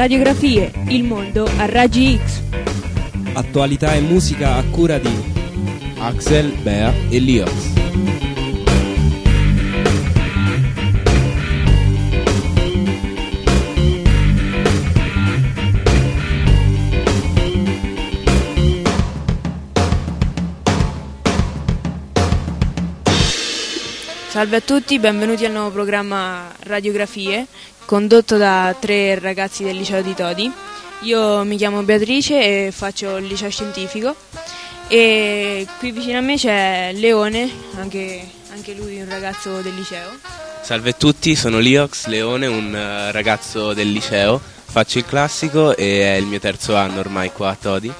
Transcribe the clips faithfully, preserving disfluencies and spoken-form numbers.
Radiografie, il mondo a raggi X. Attualità e musica a cura di Axel, Bea e Liox. Salve a tutti, benvenuti al nuovo programma Radiografie, condotto da tre ragazzi del liceo di Todi. Io mi chiamo Beatrice e faccio il liceo scientifico e qui vicino a me c'è Leone, anche, anche lui un ragazzo del liceo. Salve a tutti, sono Liox, Leone, un uh, ragazzo del liceo, faccio il classico e è il mio terzo anno ormai qua a Todi.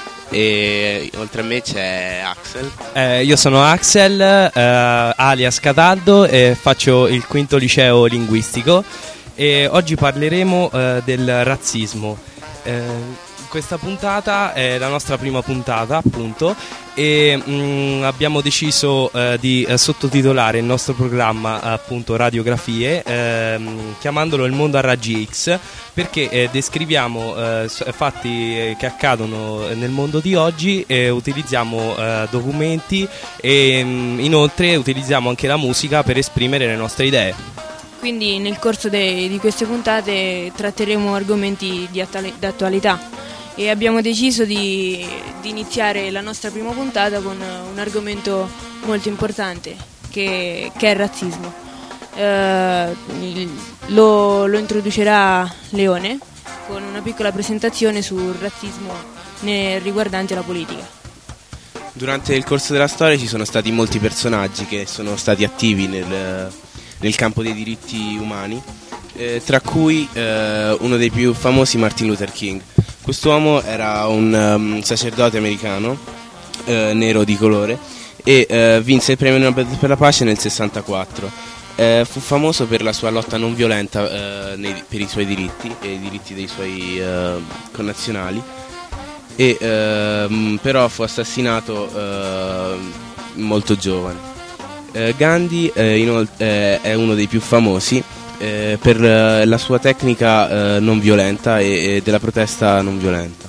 E oltre a me c'è Axel. Eh, io sono Axel, eh, alias Cataldo, e faccio il quinto liceo linguistico e oggi parleremo eh, del razzismo. Eh, questa puntata è la nostra prima puntata, appunto, e mh, abbiamo deciso eh, di eh, sottotitolare il nostro programma, appunto, Radiografie, ehm, chiamandolo Il mondo a raggi X, perché eh, descriviamo eh, fatti che accadono nel mondo di oggi e utilizziamo eh, documenti e mh, inoltre utilizziamo anche la musica per esprimere le nostre idee. Quindi nel corso de- di queste puntate tratteremo argomenti di attuali- d'attualità. E abbiamo deciso di, di iniziare la nostra prima puntata con un argomento molto importante che, che è il razzismo. Eh, il, lo, lo introducerà Leone con una piccola presentazione sul razzismo ne, riguardante la politica. Durante il corso della storia ci sono stati molti personaggi che sono stati attivi nel, nel campo dei diritti umani, eh, tra cui eh, uno dei più famosi, Martin Luther King. Quest'uomo era un um, sacerdote americano, eh, nero di colore, e eh, vinse il premio Nobel per la pace nel sessantaquattro. Eh, fu famoso per la sua lotta non violenta eh, nei, per i suoi diritti e i diritti dei suoi eh, connazionali, e, eh, però fu assassinato eh, molto giovane. Eh, Gandhi eh, inol- eh, è uno dei più famosi Eh, per eh, la sua tecnica eh, non violenta e, e della protesta non violenta.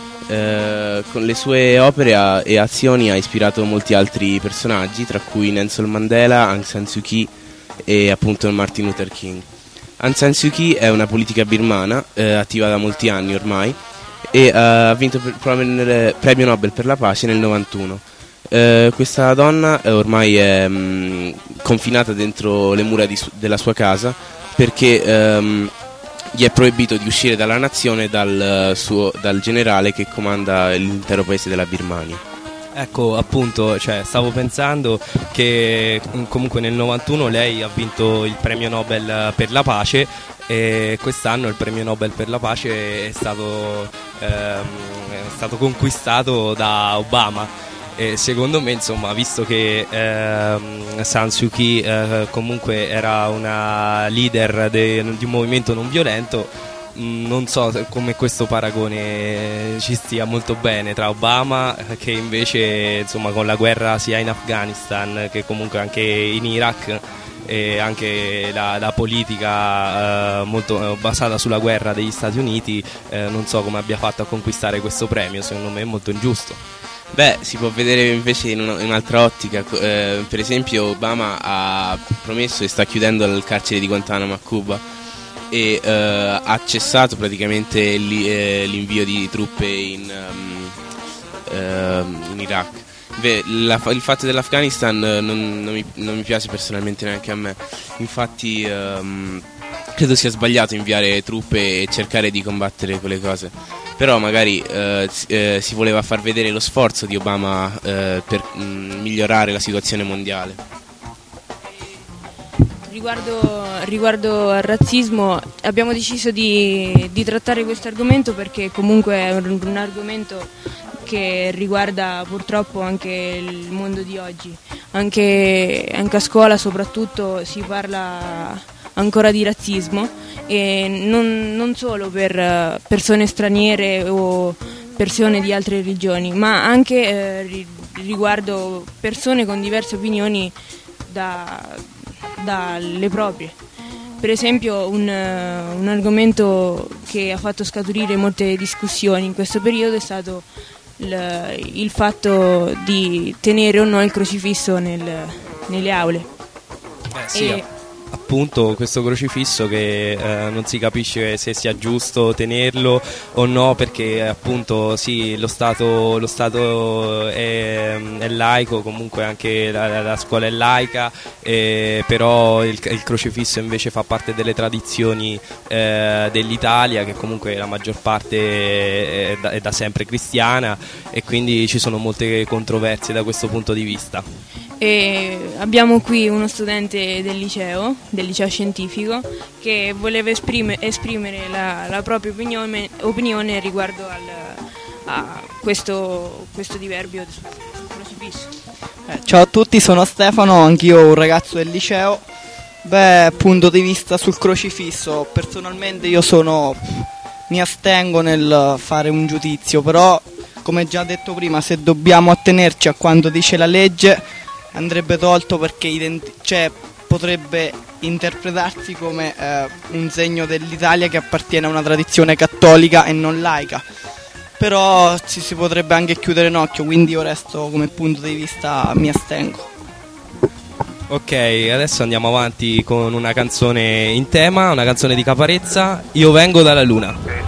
Eh, con le sue opere ha, e azioni ha ispirato molti altri personaggi, tra cui Nelson Mandela, Aung San Suu Kyi e appunto Martin Luther King. Aung San Suu Kyi è una politica birmana eh, attiva da molti anni ormai e eh, ha vinto per, il premio Nobel per la pace nel novantuno. Eh, questa donna eh, ormai è mh, confinata dentro le mura di su- della sua casa perché ehm, gli è proibito di uscire dalla nazione dal, suo, dal generale che comanda l'intero paese della Birmania. Ecco, appunto, cioè, stavo pensando che comunque nel novantuno lei ha vinto il premio Nobel per la pace e quest'anno il premio Nobel per la pace è stato, ehm, è stato conquistato da Obama. E secondo me, insomma, visto che ehm, San Suu Kyi eh, comunque era una leader de, di un movimento non violento, mh, non so come questo paragone ci stia molto bene tra Obama, che invece, insomma, con la guerra sia in Afghanistan che comunque anche in Iraq, e anche la, la politica eh, molto eh, basata sulla guerra degli Stati Uniti, eh, non so come abbia fatto a conquistare questo premio. Secondo me è molto ingiusto. Beh, si può vedere invece in, una, in un'altra ottica. Eh, per esempio Obama ha promesso e sta chiudendo il carcere di Guantanamo a Cuba e eh, ha cessato praticamente li, eh, l'invio di truppe in, um, eh, in Iraq. Beh, la, il fatto dell'Afghanistan non, non, mi, non mi piace personalmente neanche a me. Infatti um, credo sia sbagliato inviare truppe e cercare di combattere quelle cose. Però magari eh, eh, si voleva far vedere lo sforzo di Obama eh, per mh, migliorare la situazione mondiale. Riguardo, riguardo al razzismo abbiamo deciso di, di trattare questo argomento perché comunque è un, un argomento che riguarda purtroppo anche il mondo di oggi. Anche, anche a scuola soprattutto si parla ancora di razzismo e non, non solo per persone straniere o persone di altre religioni, ma anche eh, riguardo persone con diverse opinioni da, dalle proprie. Per esempio un, un argomento che ha fatto scaturire molte discussioni in questo periodo è stato il, il fatto di tenere o no il crocifisso nel, nelle aule. Eh, sì, e, appunto questo crocifisso che eh, non si capisce se sia giusto tenerlo o no, perché appunto sì, lo Stato, lo Stato è, è laico, comunque anche la, la scuola è laica, eh, però il, il crocifisso invece fa parte delle tradizioni eh, dell'Italia, che comunque la maggior parte è da, è da sempre cristiana, e quindi ci sono molte controversie da questo punto di vista. E abbiamo qui uno studente del liceo, del liceo scientifico, che voleva esprime, esprimere la, la propria opinione, opinione riguardo al, a questo, questo diverbio sul crocifisso. Eh, ciao a tutti, sono Stefano, anch'io un ragazzo del liceo. Beh, punto di vista sul crocifisso, personalmente io sono, mi astengo nel fare un giudizio, però come già detto prima, se dobbiamo attenerci a quanto dice la legge, andrebbe tolto, perché identi- cioè, potrebbe interpretarsi come eh, un segno dell'Italia che appartiene a una tradizione cattolica e non laica. Però ci si potrebbe anche chiudere un occhio, quindi io resto, come punto di vista, mi astengo. Ok, adesso andiamo avanti con una canzone in tema, una canzone di Caparezza, Io vengo dalla luna.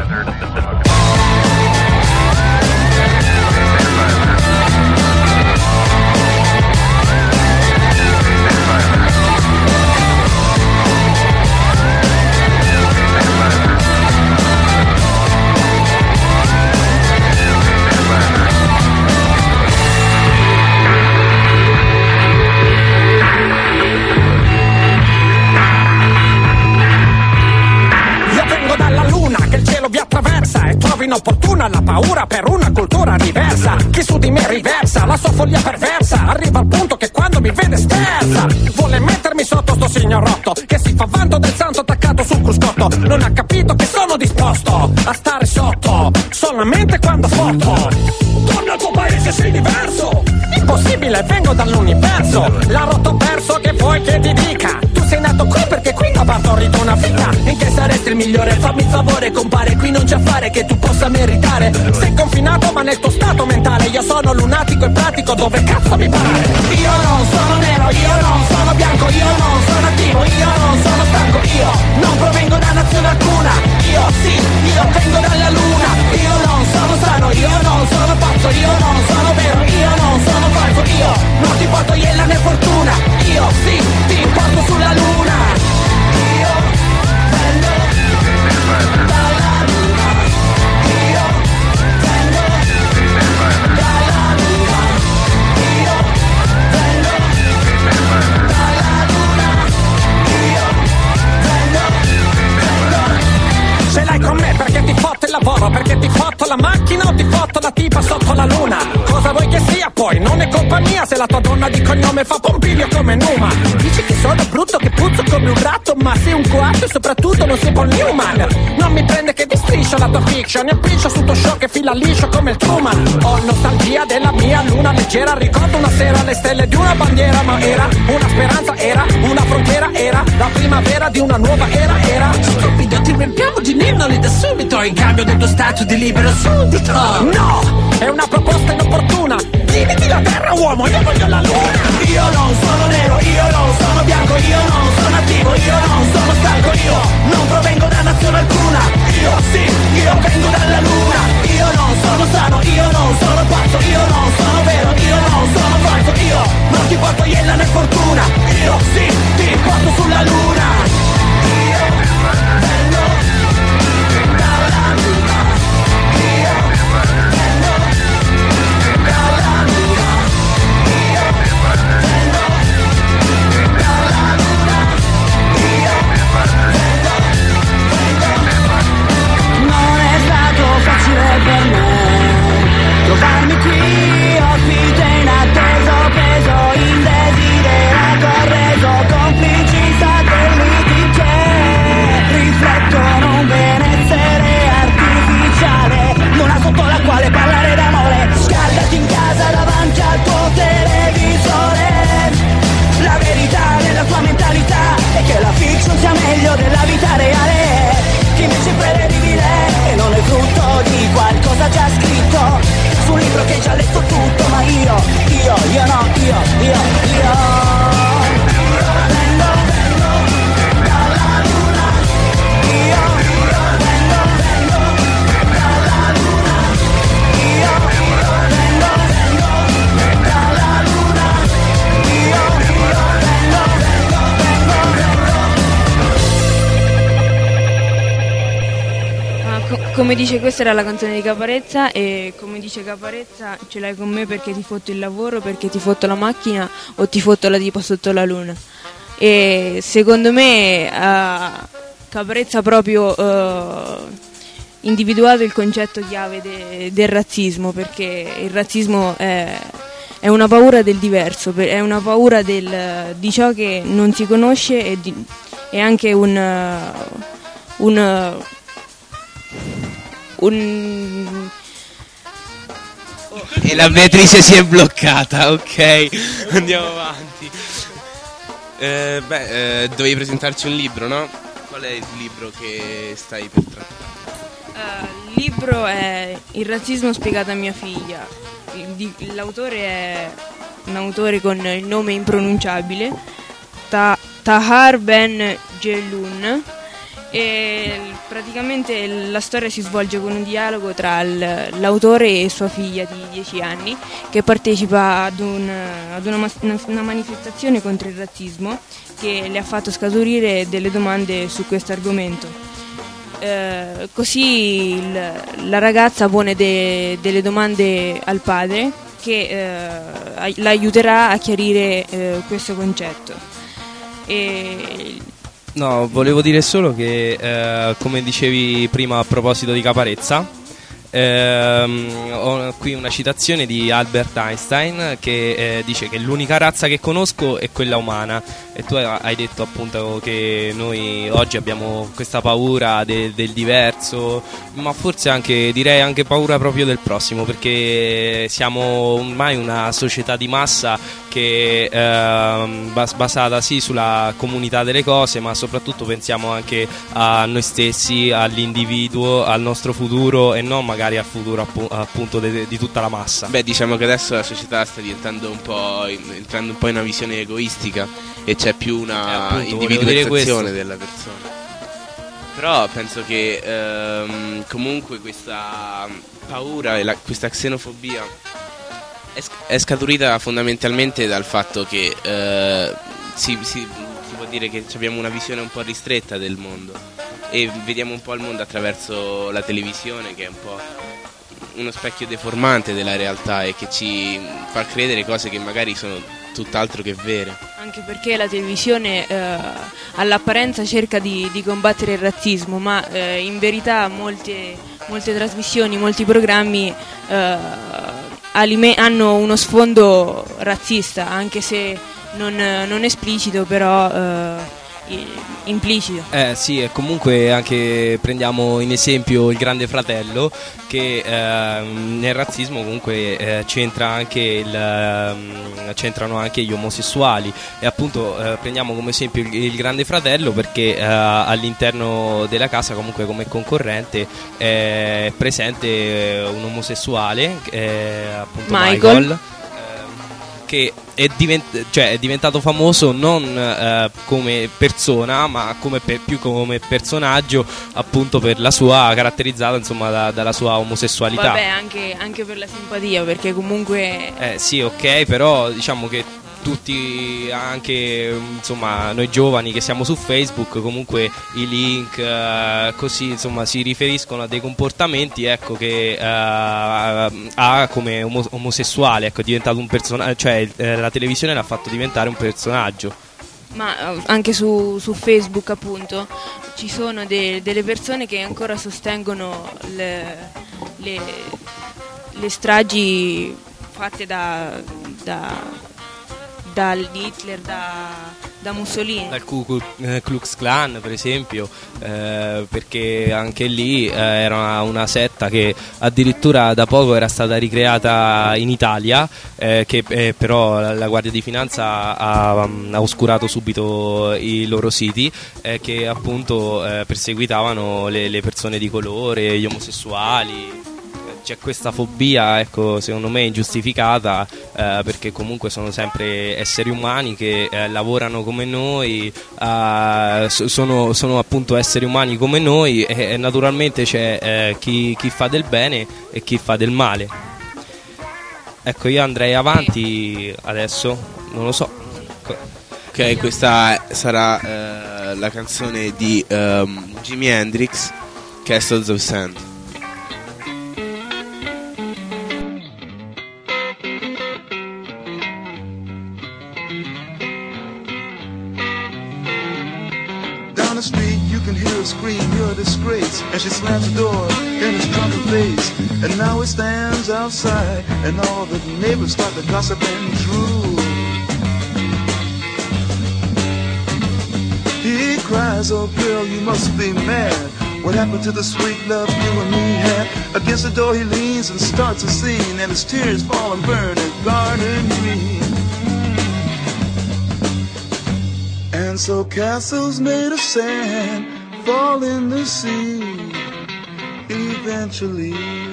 Inopportuna la paura per una cultura diversa. Chi su di me riversa la sua follia perversa, arriva al punto che quando mi vede sterza. Vuole mettermi sotto sto signorotto che si fa vanto del santo attaccato sul cruscotto. Non ha capito che sono disposto a stare sotto solamente quando foto. Torna al tuo paese, sei diverso. Impossibile, vengo dall'universo. La rotto perso, che vuoi che ti dica? Tu sei nato qui perché qui non ha partorito una vita. In che saresti il migliore? Fammi il favore, compare, qui non c'è affare che tu possa meritare. Sei confinato ma nel tuo stato mentale. Io sono lunatico e pratico dove cazzo mi pare. Io non sono nero, io non sono bianco, io non sono attivo, io non sono stanco, io non provengo da nazione alcuna. Io sì, io vengo dalla luna. Io non sono sano, io non sono pazzo, io non sono vero, io non sono falso, io non ti porto iella né fortuna. Io sì, ti porto sulla luna. Io vengo dalla luna. Io vengo dalla luna. Io vengo dalla luna. Io vengo, vengo. Ce l'hai con me perché ti fotto il lavoro, perché ti fotto la macchina o ti fotto la tipa sotto la luna. Cosa vuoi che sia poi? Non è colpa mia se la tua donna di cognome fa Pompilio come Numa. Dici che sono brutto, che puzzo come un ratto, ma sei un coatto e soprattutto non sei Paul Newman. Non mi prende che ti striscia la tua fiction, ne appiccio su tuo show che fila liscio come il Truman. Ho nostalgia della mia luna leggera, ricordo una sera le stelle di una bandiera, ma era una speranza, era una frontiera, era la primavera di una nuova era, era. Stupido, ti riempiamo di ninnoli da subito in cambio del tuo stato di libero suddito. No! È una proposta inopportuna. Dividiti la terra, uomo, io voglio la luna. Io non sono nero, io non sono bianco, io non sono attivo, io non sono stanco, io non provengo da nazione alcuna. Io sì, io vengo dalla luna. Io non sono sano, io non sono pazzo, io non sono vero, io non sono falso, io non ti porto iella né fortuna. Io sì, ti porto sulla luna. Io vengo dalla luna. Io vengo dalla luna. Io vengo dalla luna. Io vengo, vengo. come dice, questa era la canzone di Caparezza, e come dice Caparezza, ce l'hai con me perché ti fotto il lavoro, perché ti fotto la macchina o ti fotto la tipa sotto la luna. E secondo me uh, Caparezza ha proprio uh, individuato il concetto chiave de- del razzismo, perché il razzismo è, è una paura del diverso, è una paura del, di ciò che non si conosce, e di, è anche un, uh, un, uh, un E la Beatrice si è bloccata, ok, andiamo avanti. Eh, beh, eh, dovevi presentarci un libro, no? Qual è il libro che stai per trattare? Uh, il libro è Il razzismo spiegato a mia figlia. Il, di, l'autore è un autore con il nome impronunciabile, Ta, Tahar Ben Jelloun, e praticamente la storia si svolge con un dialogo tra il, l'autore e sua figlia di dieci anni, che partecipa ad, un, ad una, una manifestazione contro il razzismo, che le ha fatto scaturire delle domande su questo argomento. Eh, così il, la ragazza pone de, delle domande al padre, che eh, la aiuterà a chiarire eh, questo concetto. E No, volevo dire solo che, eh, come dicevi prima a proposito di Caparezza, ehm, ho qui una citazione di Albert Einstein che eh, dice che l'unica razza che conosco è quella umana, e tu hai detto appunto che noi oggi abbiamo questa paura de- del diverso, ma forse anche, direi anche paura proprio del prossimo, perché siamo ormai una società di massa che ehm, bas- basata sì sulla comunità delle cose, ma soprattutto pensiamo anche a noi stessi, all'individuo, al nostro futuro, e non magari al futuro appu- appunto de- di tutta la massa. Beh, diciamo che adesso la società sta diventando un po' in, entrando un po' in una visione egoistica, e c'è più una Eh, appunto, individualizzazione della persona. Però penso che ehm, comunque questa paura e la, questa xenofobia è, sc- è scaturita fondamentalmente dal fatto che eh, si, si, si può dire che abbiamo una visione un po' ristretta del mondo, e vediamo un po' il mondo attraverso la televisione, che è un po' uno specchio deformante della realtà e che ci fa credere cose che magari sono tutt'altro che vere. anche perché la televisione eh, all'apparenza cerca di, di combattere il razzismo, ma eh, in verità molte, molte trasmissioni, molti programmi eh, alime- hanno uno sfondo razzista, anche se non, non esplicito, però eh, implicito. Eh sì, e comunque anche prendiamo in esempio il Grande Fratello, che eh, nel razzismo comunque eh, c'entra anche il, eh, c'entrano anche gli omosessuali, e appunto eh, prendiamo come esempio il, il Grande Fratello perché eh, all'interno della casa comunque come concorrente è presente un omosessuale, eh, appunto Michael, Michael che è, divent- cioè è diventato famoso non eh, come persona, ma come per- più come personaggio, appunto per la sua caratterizzata insomma da- dalla sua omosessualità. Vabbè, anche, anche per la simpatia, perché comunque Eh sì, ok, però diciamo che tutti, anche insomma noi giovani che siamo su Facebook, comunque i link eh, così insomma si riferiscono a dei comportamenti, ecco, che eh, ha come omo- omosessuale, ecco, è diventato un personaggio, cioè eh, la televisione l'ha fatto diventare un personaggio. ma eh, anche su, su Facebook appunto ci sono de- delle persone che ancora sostengono le, le, le stragi fatte da, da, da Hitler, da, da Mussolini. Dal Ku Ku- eh, Klux Klan per esempio, eh, perché anche lì eh, era una, una setta che addirittura da poco era stata ricreata in Italia, eh, che eh, però la, la Guardia di Finanza ha, ha oscurato subito i loro siti, eh, che appunto eh, perseguitavano le, le persone di colore, gli omosessuali. C'è questa fobia, ecco, secondo me ingiustificata, eh, perché comunque sono sempre esseri umani che eh, lavorano come noi, eh, sono, sono appunto esseri umani come noi, e, e naturalmente c'è eh, chi, chi fa del bene e chi fa del male. Ecco, io andrei avanti adesso, non lo so. Ok, questa sarà eh, la canzone di um, Jimi Hendrix, Castles of Sand. scream, you're a disgrace. And she slams the door in his drunken face. And now he stands outside, and all the neighbors start to gossip and drool. He cries, oh girl, you must be mad. What happened to the sweet love you and me had? Against the door he leans and starts a scene, and his tears fall and burn his garden green. And so castles made of sand fall in the sea eventually.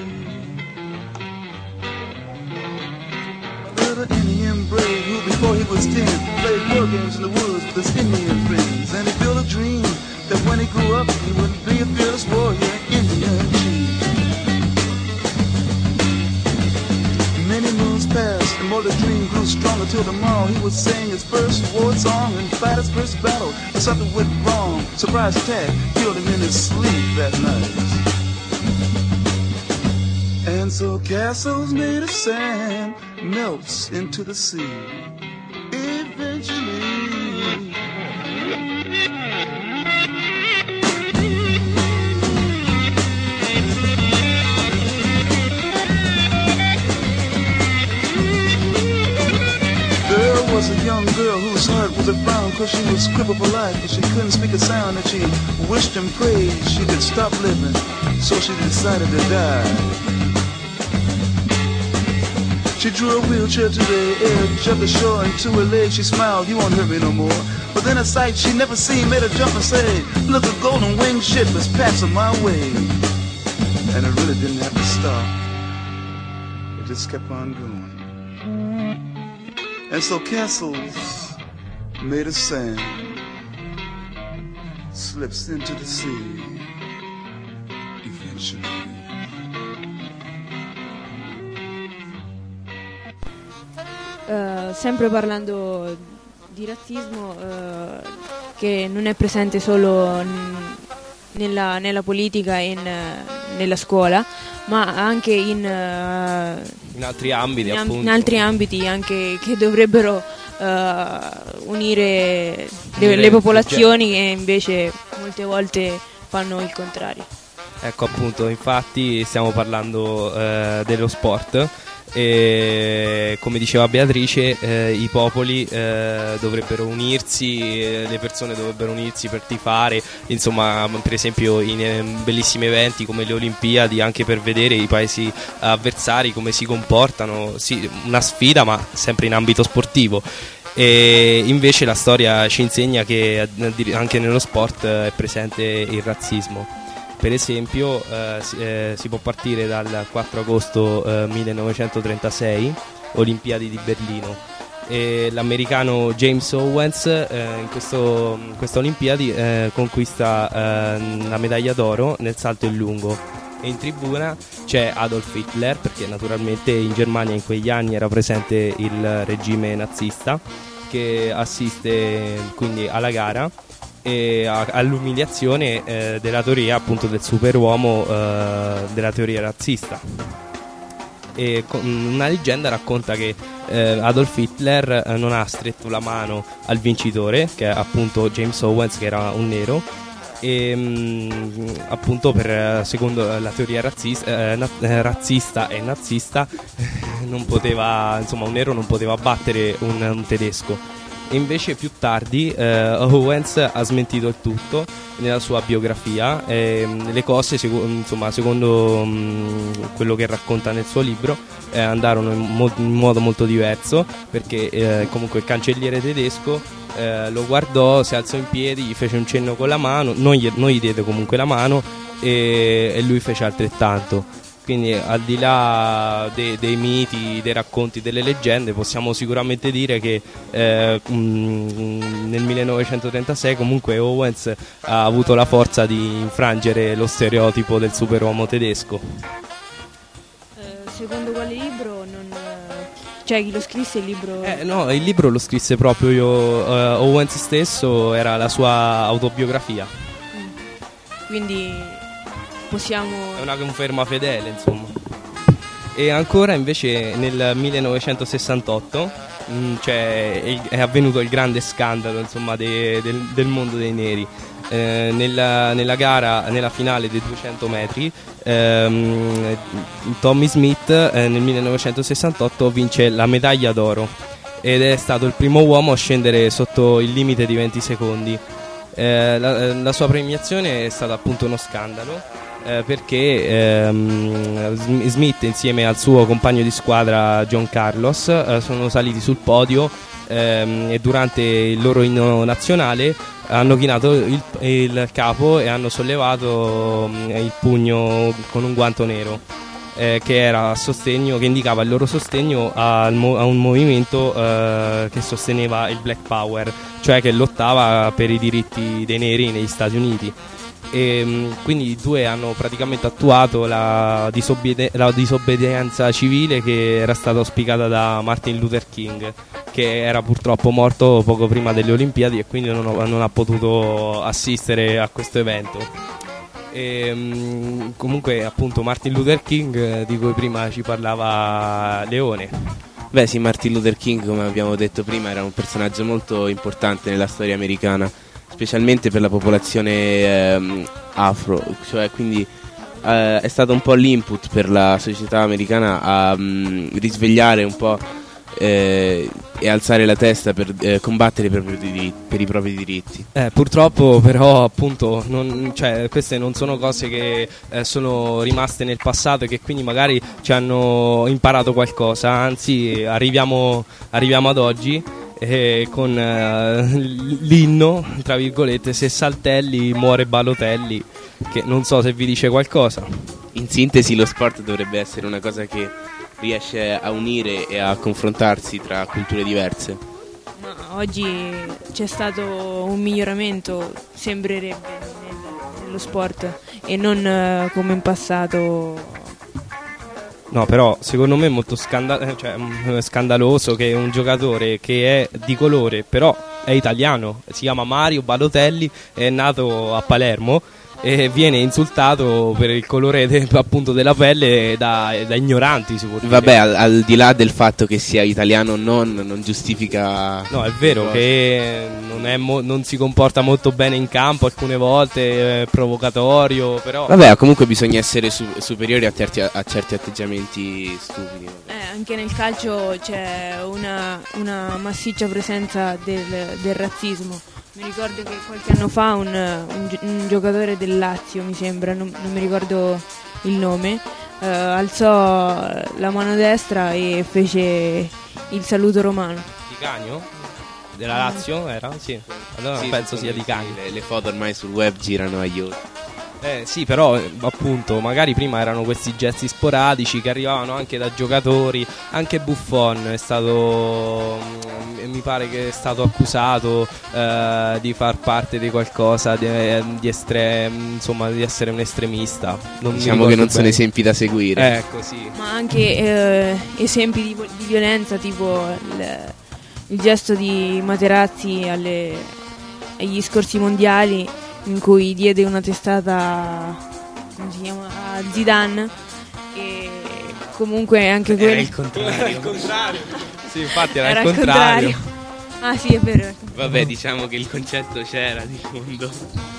A little Indian brave who before he was ten played war games in the woods with his Indian friends. And he built a dream that when he grew up he would be a fearless warrior, Indian chief. Many moons passed and more the dream grew stronger till tomorrow he would sing his first war song and fight his first battle. But something went wrong, surprise attack killed him in his sleep that night. And so castles made of sand melts into the sea eventually. There was a young girl whose heart was a frown, cause she was crippled for life and she couldn't speak a sound, and she wished and prayed she could stop living, so she decided to die. She drew a wheelchair to the edge of the shore, and to her leg she smiled, you won't hurt me no more. But then a sight she never seen made her jump and say, look, a golden winged ship is passing my way. And it really didn't have to stop, it just kept on going. And so castles made of sand slips into the sea eventually. Uh, sempre parlando di razzismo, uh, che non è presente solo n- nella, nella politica e in, uh, nella scuola, ma anche in, uh, in altri ambiti, in, appunto. in altri ambiti anche che dovrebbero uh, unire le, le popolazioni e invece molte volte fanno il contrario. Ecco, appunto, infatti stiamo parlando uh, dello sport. E come diceva Beatrice, eh, i popoli eh, dovrebbero unirsi, eh, le persone dovrebbero unirsi per tifare, insomma, per esempio in eh, bellissimi eventi come le Olimpiadi, anche per vedere i paesi avversari come si comportano, sì, una sfida ma sempre in ambito sportivo. E invece la storia ci insegna che anche nello sport è presente il razzismo. Per esempio eh, si, eh, si può partire dal quattro agosto eh, millenovecentotrentasei, Olimpiadi di Berlino, e l'americano James Owens eh, in, questo, in questa Olimpiadi eh, conquista eh, la medaglia d'oro nel salto in lungo, e in tribuna c'è Adolf Hitler, perché naturalmente in Germania in quegli anni era presente il regime nazista, che assiste quindi alla gara e all'umiliazione eh, della teoria appunto del superuomo, eh, della teoria razzista. E una leggenda racconta che eh, Adolf Hitler eh, non ha stretto la mano al vincitore, che è appunto James Owens, che era un nero, e mh, appunto per secondo la teoria razzista, eh, na- razzista e nazista non poteva, insomma, un nero non poteva battere un, un tedesco. E invece più tardi eh, Owens ha smentito il tutto nella sua biografia, e le cose sec- insomma, secondo mh, quello che racconta nel suo libro eh, andarono in, mo- in modo molto diverso, perché eh, comunque il cancelliere tedesco eh, lo guardò, si alzò in piedi, gli fece un cenno con la mano, non gli, non gli diede comunque la mano, e, e lui fece altrettanto. Quindi al di là dei, dei miti, dei racconti, delle leggende, possiamo sicuramente dire che eh, mh, nel millenovecentotrentasei comunque Owens ha avuto la forza di infrangere lo stereotipo del superuomo tedesco. Eh, secondo quale libro? Non, cioè chi lo scrisse il libro? Eh, no, il libro lo scrisse proprio io, eh, Owens stesso, era la sua autobiografia. Mm. Quindi possiamo... È una conferma fedele, insomma. E ancora invece nel millenovecentosessantotto mh, cioè, è, è avvenuto il grande scandalo, insomma, de, del, del mondo dei neri. eh, nella, nella gara, nella finale dei duecento metri, ehm, Tommy Smith eh, nel millenovecentosessantotto vince la medaglia d'oro ed è stato il primo uomo a scendere sotto il limite di venti secondi. Eh, la, la sua premiazione è stata appunto uno scandalo, eh, perché ehm, Smith insieme al suo compagno di squadra John Carlos eh, sono saliti sul podio ehm, e durante il loro inno nazionale hanno chinato il, il capo e hanno sollevato mh, il pugno con un guanto nero, eh, che era a sostegno, che indicava il loro sostegno al mo- a un movimento eh, che sosteneva il Black Power, cioè che lottava per i diritti dei neri negli Stati Uniti. E mh, quindi i due hanno praticamente attuato la, disobbede- la disobbedienza civile che era stata auspicata da Martin Luther King, che era purtroppo morto poco prima delle Olimpiadi e quindi non, ho, non ha potuto assistere a questo evento. E, mh, comunque appunto Martin Luther King, eh, di cui prima ci parlava Leone. Beh sì, Martin Luther King, come abbiamo detto prima, era un personaggio molto importante nella storia americana, specialmente per la popolazione ehm, afro, cioè quindi eh, è stato un po' l'input per la società americana a mh, risvegliare un po' eh, e alzare la testa per eh, combattere per, per, i, per i propri diritti. Eh, purtroppo però appunto non, cioè, queste non sono cose che eh, sono rimaste nel passato e che quindi magari ci hanno imparato qualcosa, anzi arriviamo, arriviamo ad oggi eh, con eh, l'inno, tra virgolette, se saltelli muore Balotelli, che non so se vi dice qualcosa. In sintesi, lo sport dovrebbe essere una cosa che riesce a unire e a confrontarsi tra culture diverse. Ma oggi c'è stato un miglioramento, sembrerebbe, nel, nello sport e non eh, come in passato. No, però secondo me è molto scanda- cioè, mh, scandaloso che un giocatore che è di colore, però è italiano, si chiama Mario Balotelli, è nato a Palermo e viene insultato per il colore de- appunto della pelle da, da ignoranti, si può dire. Vabbè, al, al di là del fatto che sia italiano o non, non giustifica. No, è vero che non, è mo- non si comporta molto bene in campo, alcune volte è provocatorio, però. Vabbè, comunque bisogna essere su- superiori a, terti- a certi atteggiamenti stupidi. Eh, anche nel calcio c'è una, una massiccia presenza del, del razzismo. Mi ricordo che qualche anno fa un, un, un giocatore del Lazio, mi sembra, non, non mi ricordo il nome, eh, alzò la mano destra e fece il saluto romano. Di Canio? Della Lazio era? Sì. Allora Sì, penso sì, sia di sì, Canio. Le, le foto ormai sul web girano a io. Eh sì, però eh, appunto magari prima erano questi gesti sporadici che arrivavano anche da giocatori, anche Buffon è stato, mh, mi pare che è stato accusato eh, di far parte di qualcosa, di, di, estre, insomma, di essere un estremista. Non Diciamo che non bene. Sono esempi da seguire. Ecco, sì. Ma anche eh, esempi di, di violenza, tipo il, il gesto di Materazzi alle, agli scorsi mondiali, in cui diede una testata, come si chiama, a Zidane, e comunque anche quello era il contrario. Era il contrario. Sì, infatti era, era il contrario. contrario. Ah sì, è vero. Vabbè, diciamo che il concetto c'era di fondo.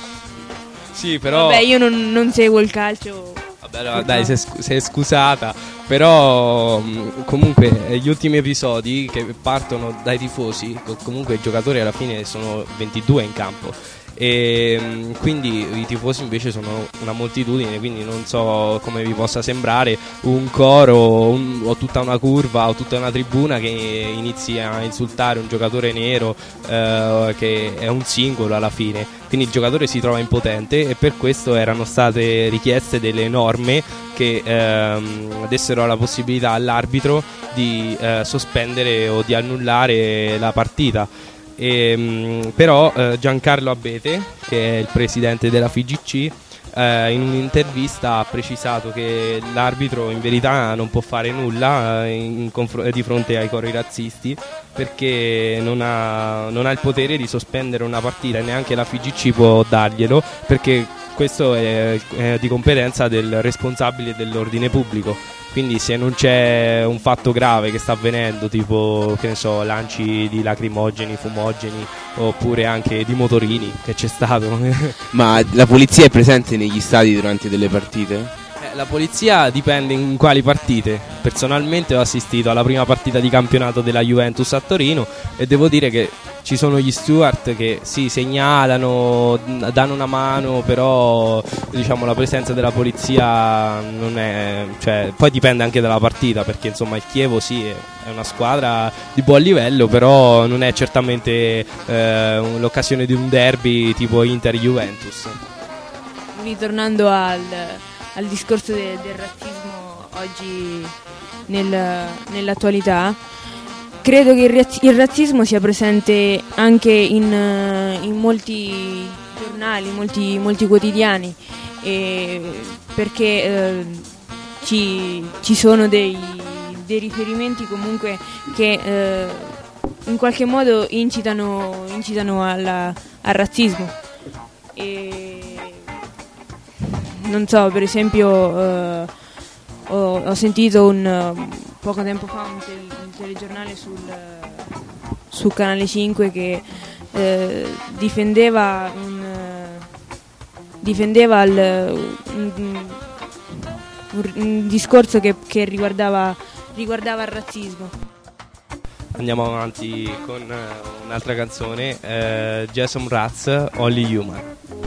Sì, però Vabbè, io non, non seguo il calcio. Vabbè, allora, dai, sei, scu- sei scusata, però mh, comunque gli ultimi episodi che partono dai tifosi, comunque i giocatori alla fine sono ventidue in campo. E quindi i tifosi invece sono una moltitudine, quindi non so come vi possa sembrare un coro un, o tutta una curva o tutta una tribuna che inizi a insultare un giocatore nero eh, che è un singolo alla fine, quindi il giocatore si trova impotente e per questo erano state richieste delle norme che ehm, dessero la possibilità all'arbitro di eh, sospendere o di annullare la partita. E, mh, però eh, Giancarlo Abete, che è il presidente della F I G C, eh, in un'intervista ha precisato che l'arbitro in verità non può fare nulla eh, in confr- di fronte ai cori razzisti, perché non ha, non ha il potere di sospendere una partita e neanche la F I G C può darglielo, perché questo è, è di competenza del responsabile dell'ordine pubblico. Quindi se non c'è un fatto grave che sta avvenendo, tipo, che ne so, lanci di lacrimogeni, fumogeni, oppure anche di motorini, che c'è stato. Ma la polizia è presente negli stadi durante delle partite? Eh, la polizia dipende in quali partite. Personalmente ho assistito alla prima partita di campionato della Juventus a Torino e devo dire che ci sono gli steward che sì, segnalano, danno una mano, però diciamo la presenza della polizia non è, cioè, poi dipende anche dalla partita, perché insomma il Chievo sì è una squadra di buon livello, però non è certamente eh, l'occasione di un derby tipo Inter-Juventus. Ritornando al, al discorso de, del razzismo oggi nel, nell'attualità, credo che il, razz- il razzismo sia presente anche in, in molti giornali, molti, molti quotidiani, e perché eh, ci, ci sono dei, dei riferimenti comunque che eh, in qualche modo incitano, incitano alla, al razzismo. E non so, per esempio eh, ho, ho sentito un poco tempo fa un, te- un telegiornale sul, su Canale cinque che eh, difendeva un difendeva il, un, un, un discorso che, che riguardava riguardava il razzismo. Andiamo avanti con uh, un'altra canzone, uh, Jason Mraz, Only Human.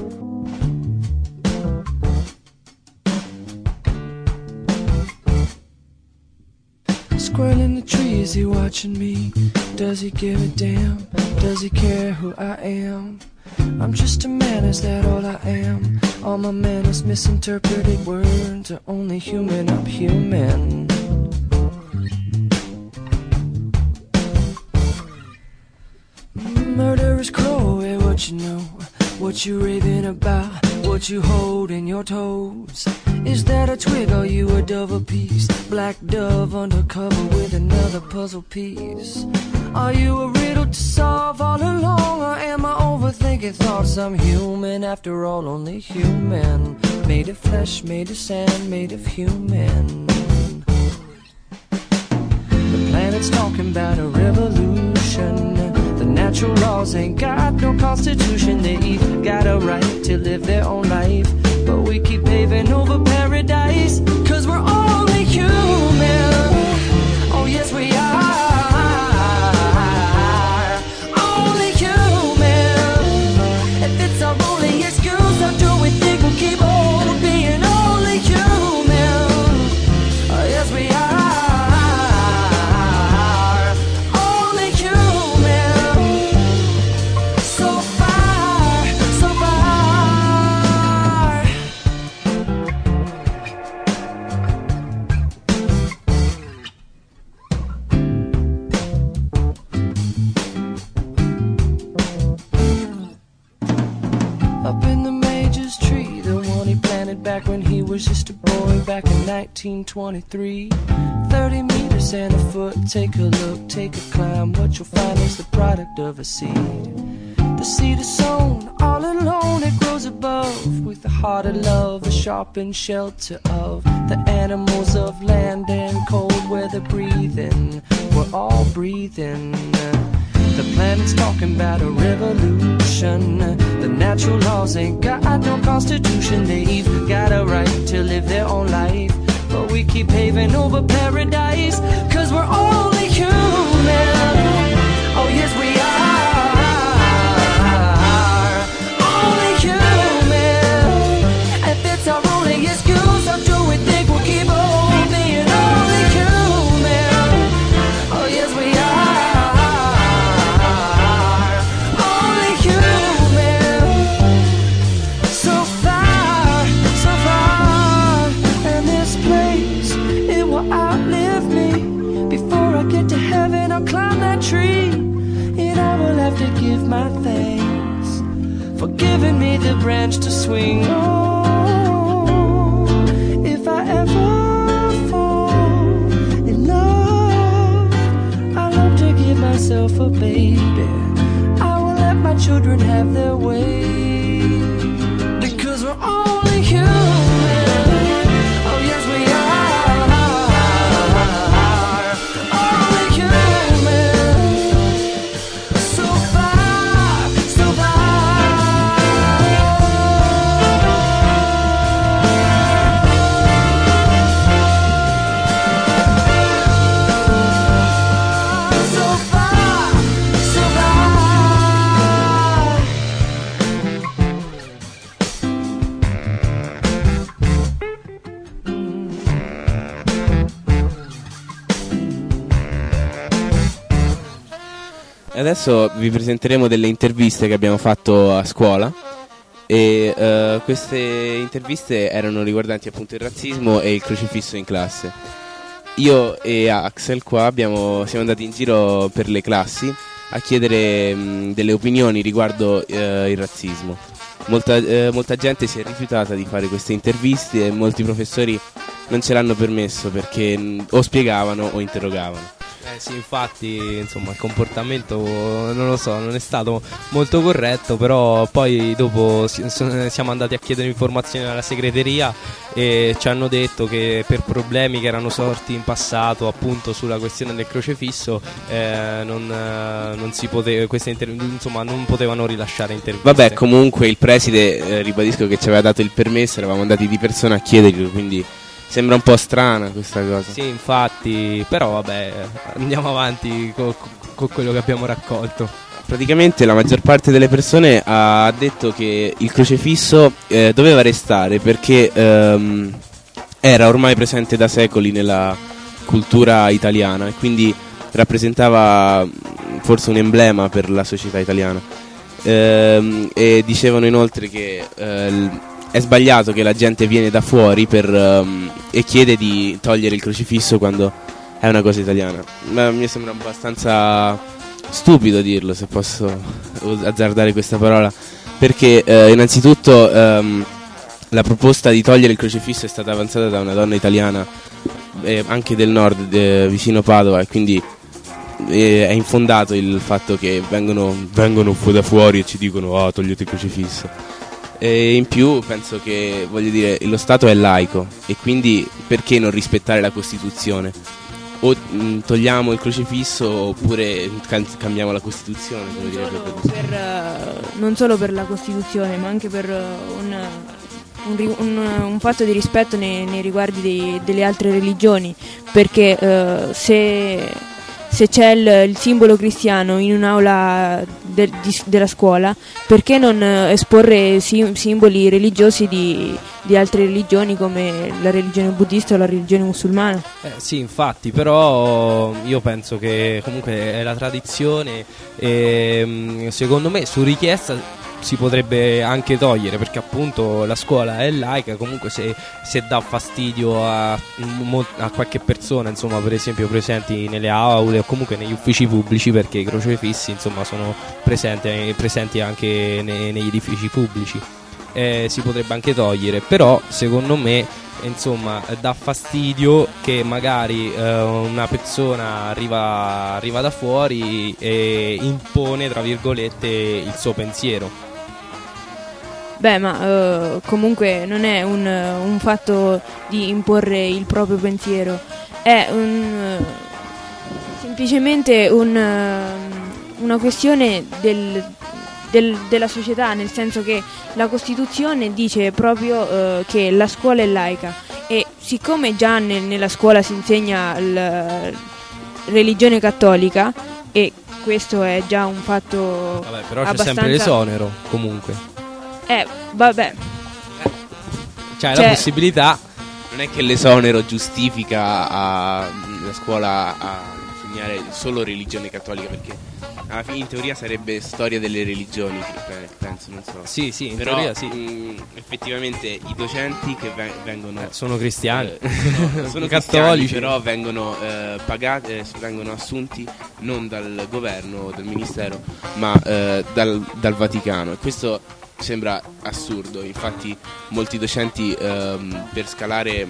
Squirrel in the tree, is he watching me? Does he give a damn? Does he care who I am? I'm just a man, is that all I am? All my manners, misinterpreted words are only human, I'm human. Murderous crow, hey, what you know? What you raving about? What you hold in your toes? Is that a twig or you a dove apiece? Black dove undercover with another puzzle piece. Are you a riddle to solve all along, or am I overthinking thoughts? I'm human after all, only human. Made of flesh, made of sand, made of human. The planet's talking about a revolution. The natural laws ain't got no constitution. They've got a right to live their own life, but we keep paving over paradise, cause we're only human. Oh yes we are. Only human. If it's our only excuse, how do we think we'll keep on being only human? Oh yes we are. Back when he was just a boy, back in nineteen twenty-three. Thirty meters and a foot, take a look, take a climb. What you'll find is the product of a seed. The seed is sown all alone, it grows above, with the heart of love, a sharpened shelter of the animals of land and cold weather breathing. We're all breathing. The planet's talking about a revolution. The natural laws ain't got no constitution. They've got a right to live their own life, but we keep paving over paradise, cause we're only human. Oh yes we are. Only human. If it's our only excuse, how do we think we'll keep on being only human? Oh yes we are. Climb that tree, and I will have to give my thanks for giving me the branch to swing on. If I ever fall in love, I love to give myself a baby. I will let my children have their way, because we're all adesso vi presenteremo delle interviste che abbiamo fatto a scuola e uh, queste interviste erano riguardanti appunto il razzismo e il crocifisso in classe. Io e Axel qua abbiamo, siamo andati in giro per le classi a chiedere mh, delle opinioni riguardo uh, il razzismo. Molta, uh, molta gente si è rifiutata di fare queste interviste e molti professori non ce l'hanno permesso perché mh, o spiegavano o interrogavano. Eh sì, infatti, insomma, il comportamento, non lo so, non è stato molto corretto, però poi dopo si- siamo andati a chiedere informazioni alla segreteria e ci hanno detto che per problemi che erano sorti in passato, appunto, sulla questione del crocefisso, eh, non, eh, non si poteva, queste inter- insomma, non potevano rilasciare interviste. Vabbè, comunque il preside, eh, ribadisco che ci aveva dato il permesso, eravamo andati di persona a chiederglielo, quindi sembra un po' strana questa cosa. Sì, infatti, però vabbè, andiamo avanti con co- quello che abbiamo raccolto. Praticamente la maggior parte delle persone ha detto che il crocefisso eh, doveva restare perché ehm, era ormai presente da secoli nella cultura italiana e quindi rappresentava forse un emblema per la società italiana. Ehm, e dicevano inoltre che eh, è sbagliato che la gente viene da fuori per, um, e chiede di togliere il crocifisso quando è una cosa italiana. Ma mi sembra abbastanza stupido dirlo, se posso azzardare questa parola, perché eh, innanzitutto um, la proposta di togliere il crocifisso è stata avanzata da una donna italiana, eh, anche del nord, eh, vicino Padova, e quindi eh, è infondato il fatto che vengono, vengono fu- da fuori e ci dicono ah, togliete il crocifisso. E in più penso che, voglio dire, lo Stato è laico e quindi perché non rispettare la Costituzione? O mh, togliamo il crocifisso oppure can- cambiamo la Costituzione, come Non direbbe solo, così. per, eh, non solo per la Costituzione, ma anche per eh, un, un, ri- un, un fatto di rispetto nei, nei riguardi dei- delle altre religioni, perché eh, se... se c'è il, il simbolo cristiano in un'aula de, di, della scuola, perché non esporre sim, simboli religiosi di, di altre religioni come la religione buddista o la religione musulmana? Eh, sì, infatti, però io penso che comunque è la tradizione e mh, secondo me su richiesta si potrebbe anche togliere, perché appunto la scuola è laica, comunque se, se dà fastidio a, a qualche persona, insomma, per esempio presenti nelle aule o comunque negli uffici pubblici, perché i crocefissi insomma sono presenti, presenti anche nei, negli edifici pubblici, eh, si potrebbe anche togliere, però secondo me insomma dà fastidio che magari eh, una persona arriva, arriva da fuori e impone tra virgolette il suo pensiero. Beh, ma eh, comunque non è un, un fatto di imporre il proprio pensiero, è un, semplicemente un, una questione del, del, della società, nel senso che la Costituzione dice proprio eh, che la scuola è laica e siccome già nel, nella scuola si insegna la religione cattolica e questo è già un fatto Vabbè, però abbastanza... c'è sempre l'esonero comunque. Eh, vabbè. C'è Cioè- la possibilità. Non è che l'esonero giustifica a, la scuola a insegnare solo religione cattolica, perché alla fine in teoria sarebbe storia delle religioni, penso, non so. Sì, sì, in Però teoria sì. mh, effettivamente i docenti che ve- vengono Eh, sono cristiani. eh, sono, sono Cattolici. cattolici, però vengono eh, pagati, eh, vengono assunti non dal governo o dal ministero, ma eh, dal, dal Vaticano, e questo sembra assurdo. Infatti molti docenti ehm, per scalare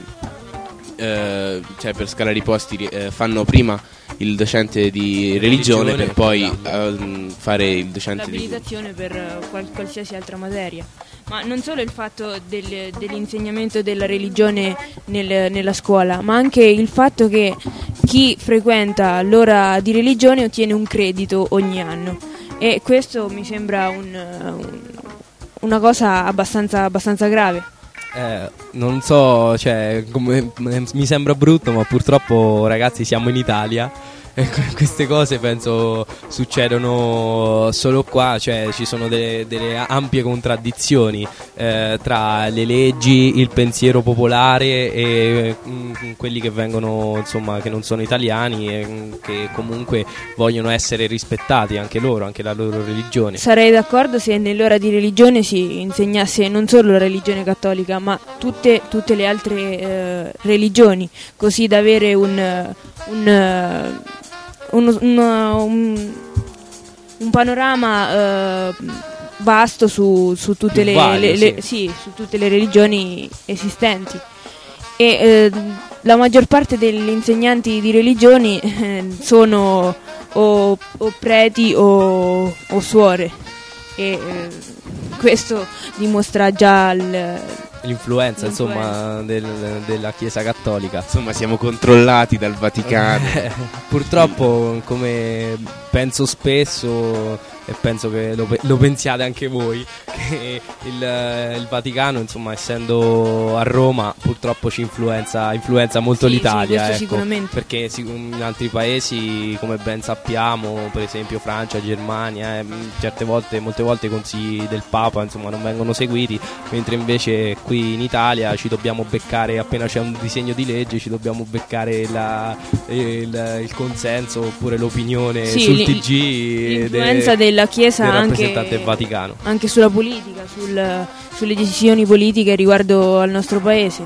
eh, cioè per scalare i posti eh, fanno prima il docente di religione, Religione, per poi esatto. ehm, fare il docente di L'abilitazione per eh, qual- qualsiasi altra materia. Ma non solo il fatto del- dell'insegnamento della religione nel- nella scuola, ma anche il fatto che chi frequenta l'ora di religione ottiene un credito ogni anno. E questo mi sembra un, un- una cosa abbastanza, abbastanza grave. Eh, non so, cioè, come, mi sembra brutto, ma purtroppo, ragazzi, siamo in Italia eh, queste cose penso succedono solo qua, cioè ci sono delle, delle ampie contraddizioni eh, tra le leggi, il pensiero popolare e mh, quelli che vengono, insomma, che non sono italiani e mh, che comunque vogliono essere rispettati anche loro, anche la loro religione. Sarei d'accordo se nell'ora di religione si insegnasse non solo la religione cattolica ma tutte, tutte le altre eh, religioni, così da avere un, un, un, un, un, un panorama eh, vasto su, su, tutte le, vario, le, le, sì. sì, su tutte le religioni esistenti. E eh, la maggior parte degli insegnanti di religioni eh, sono o, o preti o, o suore, e eh, questo dimostra già il, l'influenza, insomma, del, della Chiesa Cattolica. Insomma, siamo controllati dal Vaticano. Purtroppo, come penso spesso e penso che lo, lo pensiate anche voi, che il, il Vaticano, insomma, essendo a Roma, purtroppo ci influenza, influenza molto sì, l'Italia, sì, ecco, sicuramente. perché in altri paesi, come ben sappiamo, per esempio Francia, Germania, eh, certe volte, molte volte i consigli del Papa, insomma, non vengono seguiti, mentre invece qui in Italia ci dobbiamo beccare, appena c'è un disegno di legge, ci dobbiamo beccare la, il, il consenso oppure l'opinione sì, sul T G, l'influenza de, della Chiesa del anche, rappresentante del Vaticano, anche sulla politica, sul, sulle decisioni politiche riguardo al nostro paese.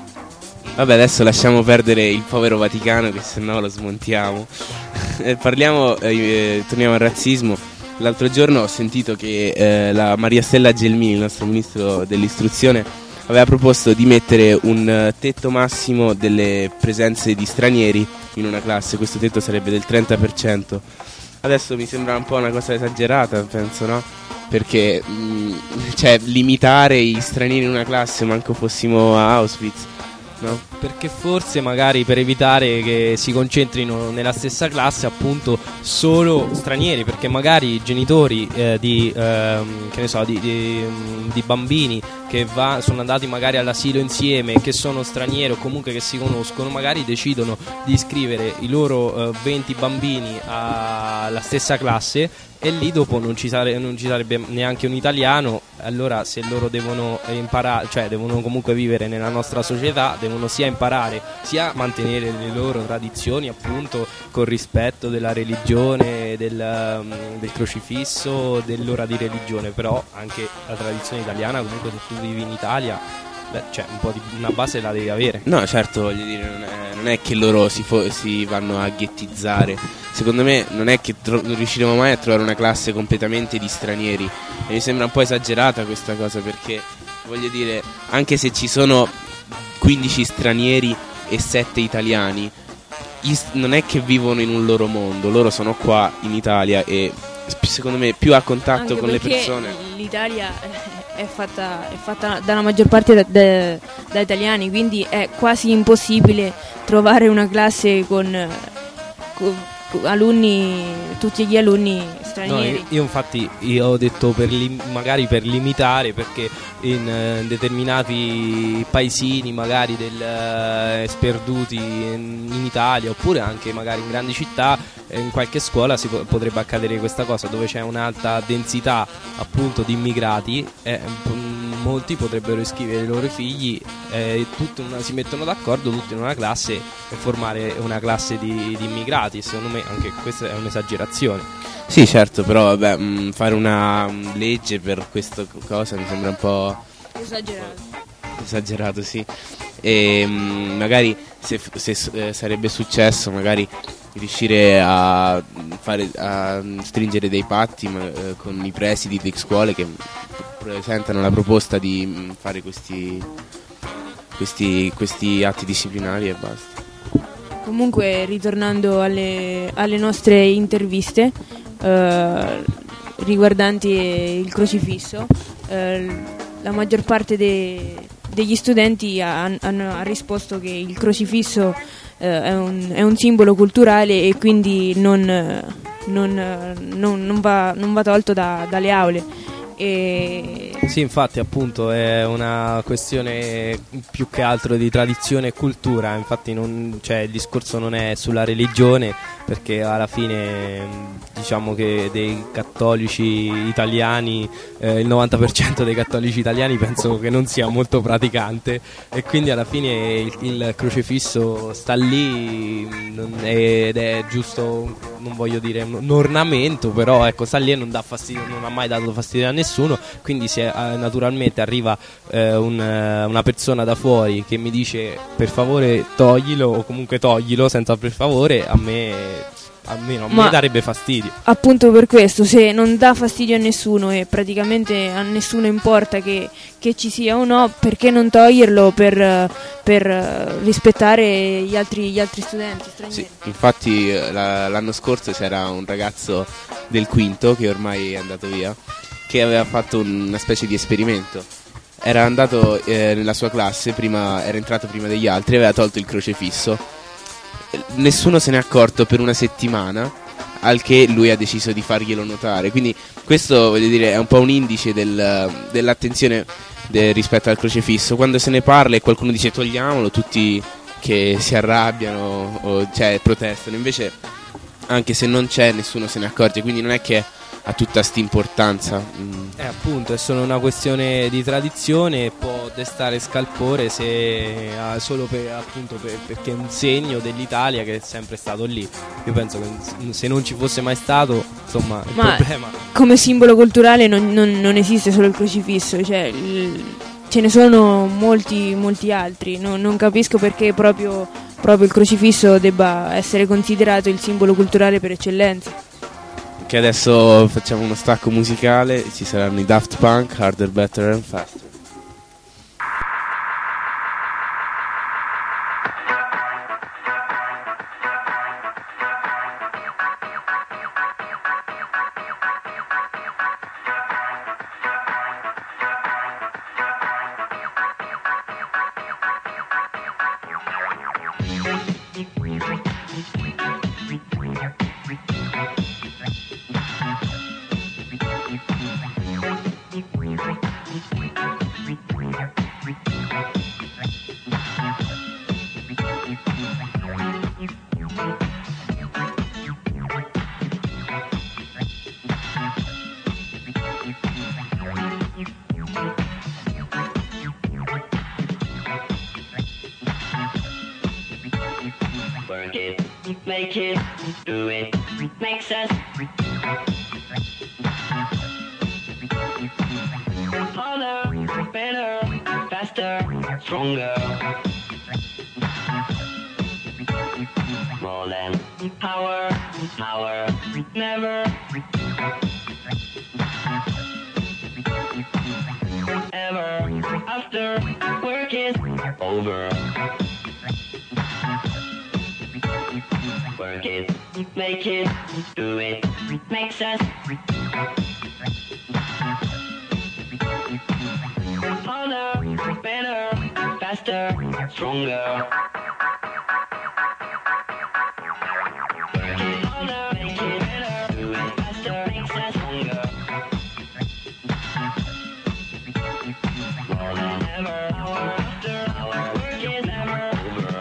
Vabbè, adesso lasciamo perdere il povero Vaticano, che sennò lo smontiamo. eh, parliamo, eh, torniamo al razzismo. L'altro giorno ho sentito che eh, la Maria Stella Gelmini, il nostro ministro dell'istruzione, aveva proposto di mettere un tetto massimo delle presenze di stranieri in una classe. Questo tetto sarebbe del trenta per cento. Adesso mi sembra un po' una cosa esagerata, penso, no? Perché mh, cioè, limitare gli stranieri in una classe, manco fossimo a Auschwitz, no? Perché forse magari per evitare che si concentrino nella stessa classe appunto solo stranieri, perché magari i genitori eh, di, ehm, che ne so, di, di, di bambini che va, sono andati magari all'asilo insieme, che sono stranieri o comunque che si conoscono, magari decidono di iscrivere i loro eh, venti bambini alla stessa classe, e lì dopo non ci, sare- non ci sarebbe neanche un italiano. Allora, se loro devono imparare, cioè devono comunque vivere nella nostra società, devono sia imparare sia mantenere le loro tradizioni, appunto con rispetto della religione, del, um, del crocifisso, dell'ora di religione, però anche la tradizione italiana, comunque se tu vivi in Italia, beh, cioè un po' di una base la devi avere. No, certo, voglio dire, non è, non è che loro si, fo- si vanno a ghettizzare. Secondo me non è che tro- non riusciremo mai a trovare una classe completamente di stranieri, e mi sembra un po' esagerata questa cosa, perché voglio dire, anche se ci sono quindici stranieri e sette italiani, non è che vivono in un loro mondo, loro sono qua in Italia e secondo me più a contatto Anche con le perché persone. L'Italia è fatta, è fatta dalla maggior parte da, da, da italiani, quindi è quasi impossibile trovare una classe con, con alunni, tutti gli alunni stranieri. No, io, io infatti io ho detto per lim- magari per limitare, perché in eh, determinati paesini magari del, eh, sperduti in, in Italia, oppure anche magari in grandi città, eh, in qualche scuola si po- potrebbe accadere questa cosa, dove c'è un'alta densità appunto di immigrati, eh, molti potrebbero iscrivere i loro figli, eh, tutti una, si mettono d'accordo tutti in una classe e formare una classe di, di immigrati. Secondo me anche questa è un'esagerazione. Sì, certo, però vabbè, mh, fare una mh, legge per questa cosa mi sembra un po' Esagerato. esagerato, sì. E mh, magari se, se eh, sarebbe successo, magari riuscire a fare a stringere dei patti ma, eh, con i presidi di scuole che presentano la proposta di mh, fare questi, questi, questi atti disciplinari e basta. Comunque, ritornando alle, alle nostre interviste eh, riguardanti il crocifisso, eh, la maggior parte de, degli studenti ha, hanno, ha risposto che il crocifisso eh, è, un, è un simbolo culturale e quindi non, non, non, non, va, non va tolto da, dalle aule. E... Sì, infatti appunto è una questione più che altro di tradizione e cultura, infatti non, cioè, il discorso non è sulla religione, perché alla fine diciamo che dei cattolici italiani eh, il novanta per cento dei cattolici italiani penso che non sia molto praticante, e quindi alla fine il, il crocefisso sta lì non è, ed è giusto, non voglio dire un ornamento, però ecco, sta lì e non dà fastidio, non ha mai dato fastidio a nessuno. Quindi se eh, naturalmente arriva eh, un, una persona da fuori che mi dice per favore toglilo, o comunque toglilo senza per favore, a me almeno a me Ma darebbe fastidio. Appunto per questo, se non dà fastidio a nessuno e praticamente a nessuno importa che, che ci sia o no, perché non toglierlo per, per rispettare gli altri, gli altri studenti stranieri? Sì, infatti la, l'anno scorso c'era un ragazzo del quinto che ormai è andato via, che aveva fatto una specie di esperimento. Era andato eh, nella sua classe, prima, era entrato prima degli altri, aveva tolto il crocefisso. Nessuno se n'è accorto per una settimana, al che lui ha deciso di farglielo notare. Quindi questo, voglio dire, è un po' un indice del, dell'attenzione de, rispetto al crocefisso. Quando se ne parla e qualcuno dice togliamolo, tutti che si arrabbiano o cioè protestano. Invece anche se non c'è, nessuno se ne accorge, quindi non è che ha tutta sta importanza. Mm. Eh, appunto, è solo una questione di tradizione e può destare scalpore se eh, solo per, appunto, per, perché è un segno dell'Italia che è sempre stato lì. Io penso che se non ci fosse mai stato, insomma, il Ma problema come simbolo culturale non, non, non esiste solo il crocifisso, cioè il, ce ne sono molti, molti altri. No, non capisco perché proprio, proprio il crocifisso debba essere considerato il simbolo culturale per eccellenza. Che adesso facciamo uno stacco musicale, ci saranno i Daft Punk, Harder, Better and Faster. Make it, do it, makes us harder, better, faster, stronger. More than power, power, never, ever, after work is over. Work it, make it, do it, makes us harder, better, faster, stronger. Work it harder, make it better, do it faster, makes us stronger. More than ever, hour after hour, work is never over.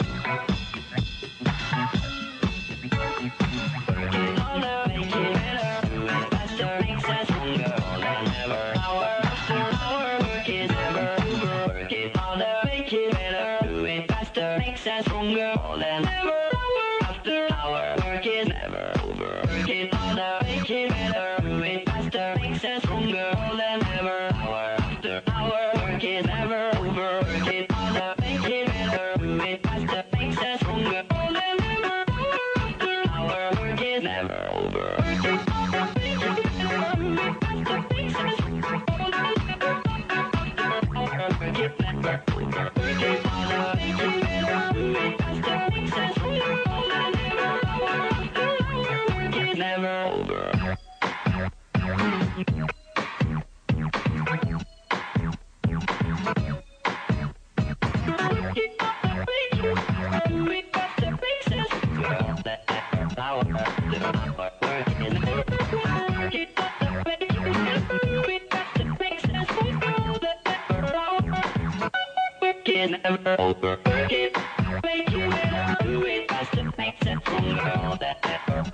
Stronger than ever. After hour, work is never over. Work it harder, make it better. Do it faster, makes us stronger than ever. Hour after hour, work is never over. Work it harder, make it better. Do it faster, makes us stronger than ever. After hour, work is never over. Work it harder, make it better. Do it faster, makes us stronger than ever. After hour, work is never over. Work it harder, make it better. Do it faster, makes us stronger than ever. Hour after hour, work is never over. Never over. Work it, make it better. Do it faster, makes it stronger than ever.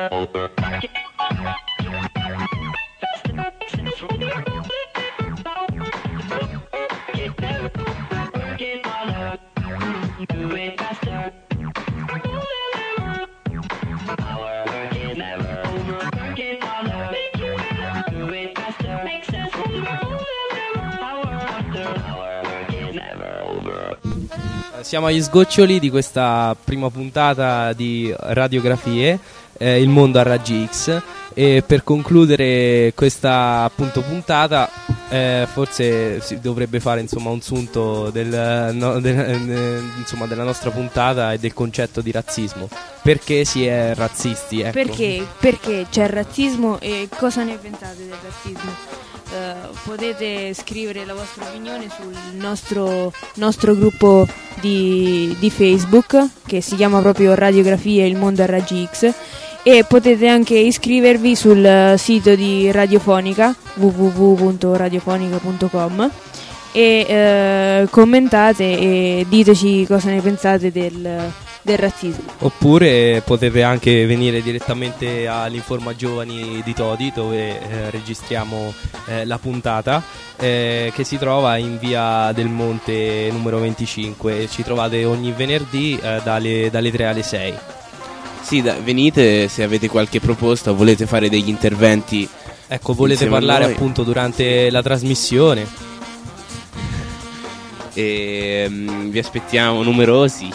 Siamo agli sgoccioli di questa prima puntata di Radiografie, eh, il mondo a raggi X, e per concludere questa appunto puntata eh, forse si dovrebbe fare insomma un sunto del, no, del, eh, insomma, della nostra puntata e del concetto di razzismo. Perché si è razzisti? Ecco. Perché? Perché c'è il razzismo e cosa ne pensate del razzismo? Uh, potete scrivere la vostra opinione sul nostro, nostro gruppo di, di Facebook, che si chiama proprio Radiografie il mondo a raggi X, e potete anche iscrivervi sul sito di Radiofonica w w w punto radiofonica punto com e uh, commentate e diteci cosa ne pensate del, del razzismo. Oppure potete anche venire direttamente all'Informa Giovani di Todi, dove eh, registriamo eh, la puntata, eh, che si trova in via del Monte numero venticinque. Ci trovate ogni venerdì eh, dalle, dalle tre alle sei. Sì, da, venite se avete qualche proposta o volete fare degli interventi. Ecco, volete parlare appunto durante la trasmissione. E um, vi aspettiamo numerosi.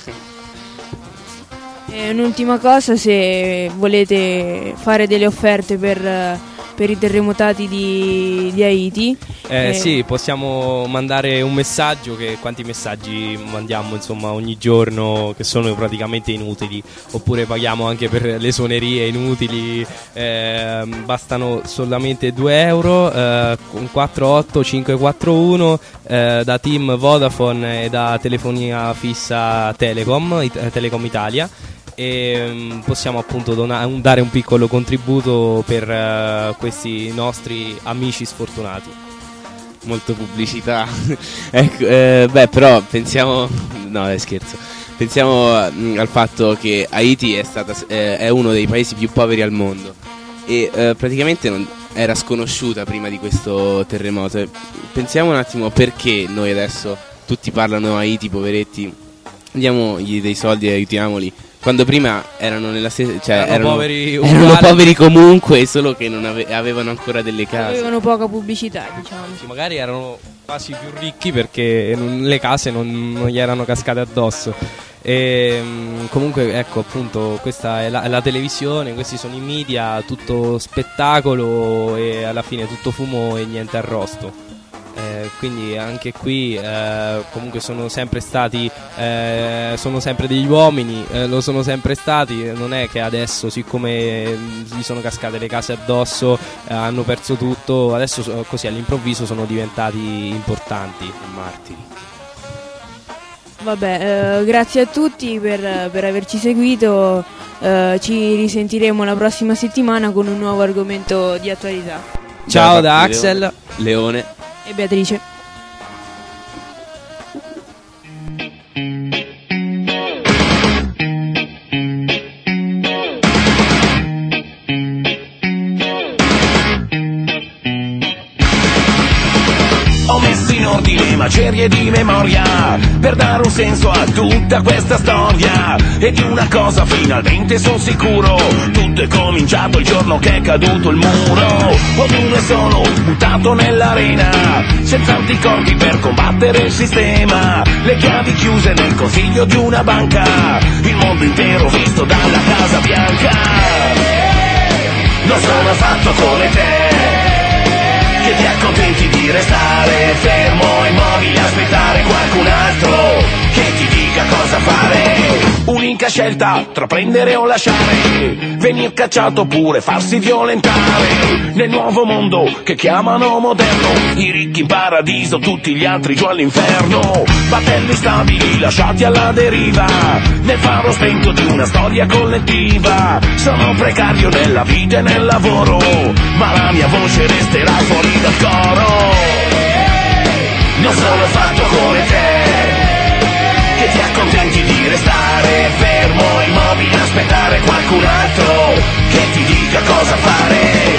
E un'ultima cosa, se volete fare delle offerte per, per i terremotati di, di Haiti, eh, eh, sì, possiamo mandare un messaggio, che quanti messaggi mandiamo insomma ogni giorno, che sono praticamente inutili, oppure paghiamo anche per le suonerie inutili, eh, bastano solamente due euro, eh, con quattro otto cinque quattro uno, eh, da team Vodafone e da telefonia fissa Telecom, Telecom Italia. E um, possiamo appunto dona- dare un piccolo contributo per uh, questi nostri amici sfortunati. Molto pubblicità. Ecco, eh, beh, però pensiamo, no, è scherzo. Pensiamo mh, al fatto che Haiti è stata eh, è uno dei paesi più poveri al mondo e eh, praticamente non era sconosciuta prima di questo terremoto. Pensiamo un attimo perché noi adesso tutti parlano Haiti, poveretti, diamogli dei soldi e aiutiamoli, quando prima erano nella stessa, cioè erano, erano, poveri, erano poveri comunque, solo che non ave- avevano ancora delle case. Avevano poca pubblicità, diciamo. Sì, magari erano quasi più ricchi perché non, le case non, non gli erano cascate addosso. E comunque ecco, appunto, questa è la, è la televisione, questi sono i media, tutto spettacolo e alla fine tutto fumo e niente arrosto. Eh, quindi anche qui eh, comunque sono sempre stati eh, sono sempre degli uomini, eh, lo sono sempre stati, non è che adesso, siccome gli sono cascate le case addosso, eh, hanno perso tutto, adesso so, così all'improvviso sono diventati importanti, martiri. Vabbè, eh, grazie a tutti per, per averci seguito, eh, ci risentiremo la prossima settimana con un nuovo argomento di attualità. Ciao da Axel, Leone e Beatrice. Ho messo in ordine macerie di memoria per dare un senso a tutta questa storia, e di una cosa finalmente sono sicuro: tutto è cominciato il giorno che è caduto il muro. Ognuno è solo buttato nell'arena, senza anticorpi per combattere il sistema, le chiavi chiuse nel consiglio di una banca, il mondo intero visto dalla Casa Bianca. Non sono fatto come te, che ti accontenti di restare fermo, immobile, aspettare qualcun altro che ti dica cosa fare. Unica scelta tra prendere o lasciare, venir cacciato oppure farsi violentare. Nel nuovo mondo che chiamano moderno, i ricchi in paradiso, tutti gli altri giù all'inferno. Battelli stabili lasciati alla deriva, nel faro spento di una storia collettiva. Sono precario nella vita e nel lavoro, ma la mia voce resterà fuori dal coro. Non sono fatto come te, che ti accontenti di restare fermo, immobile, aspettare qualcun altro cosa fare.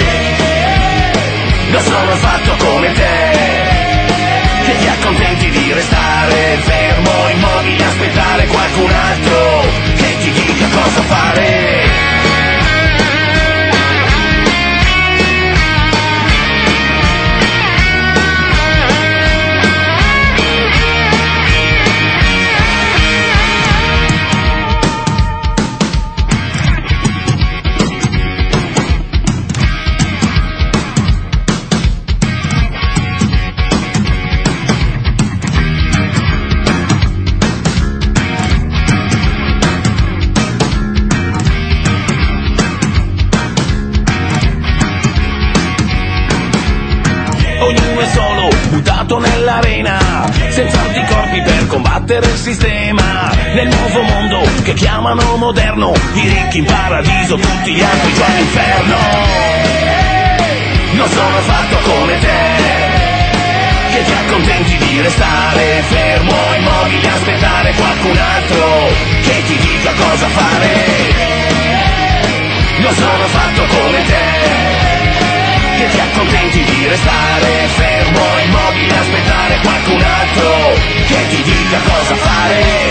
Non sono fatto come te, che ti accontenti di restare fermo, immobile, aspettare qualcun altro che ti dica cosa fare. Nell'arena, senza anticorpi per combattere il sistema. Nel nuovo mondo che chiamano moderno, i ricchi in paradiso, tutti gli altri già all'inferno. Non sono fatto come te, che ti accontenti di restare fermo, immobile, aspettare qualcun altro che ti dica cosa fare. Non sono fatto come te, che ti accontenti di restare fermo, immobile, aspettare qualcun altro che ti dica cosa fare.